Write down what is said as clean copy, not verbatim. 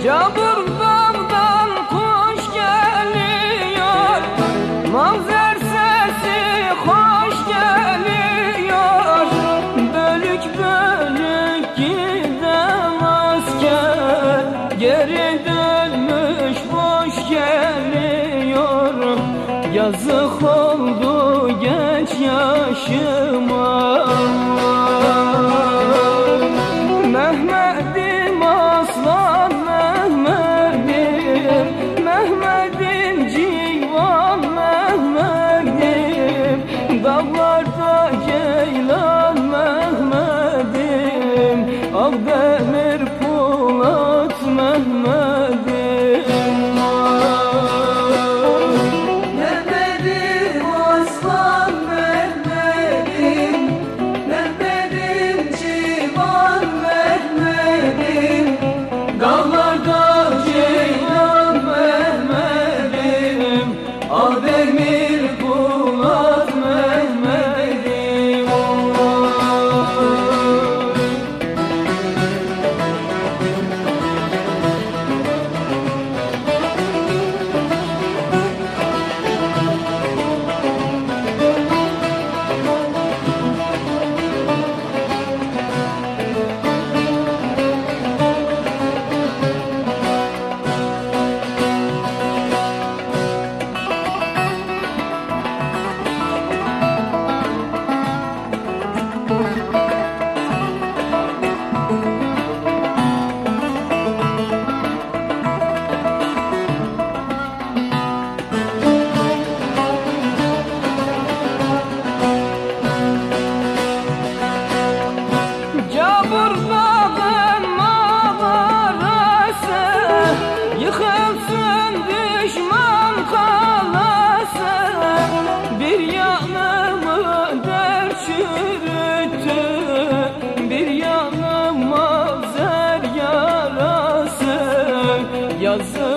Cabur dağdan kuş geliyor, Mavzer sesi hoş geliyor. Bölük bölük giden asker geri dönmüş boş geliyor. Yazık oldu genç yaşıma. Mehmet'im aslan Mehmet'im, Mehmet'im civan Mehmet'im, dağlarda ceylan Mehmet'im, Avdemir Polat Mehmet'im. Mehmet'im aslan Mehmet'im, Mehmet'im civan Mehmet'im, Dağlarda ceylan Mehmet'im, Avdemir Polat Mehmet'im. Cabur dağın mağarası, yıkılsın düşman kalası. Bir yanımı der çürüttü, bir yanım mavzer yarası. Yazık